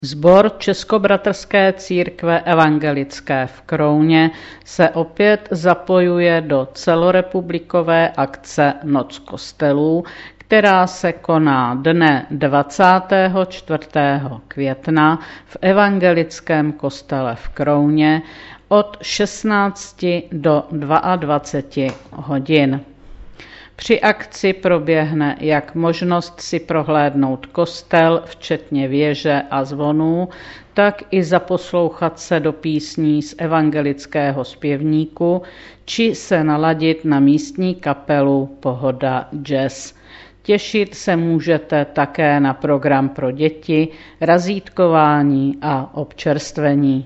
Sbor Českobratrské církve evangelické v Krouně se opět zapojuje do celorepublikové akce Noc kostelů, která se koná dne 24. května v evangelickém kostele v Krouně od 16 do 22 hodin. Při akci proběhne jak možnost si prohlédnout kostel, včetně věže a zvonů, tak i zaposlouchat se do písní z evangelického zpěvníku, či se naladit na místní kapelu Pohoda Jazz. Těšit se můžete také na program pro děti, razítkování a občerstvení.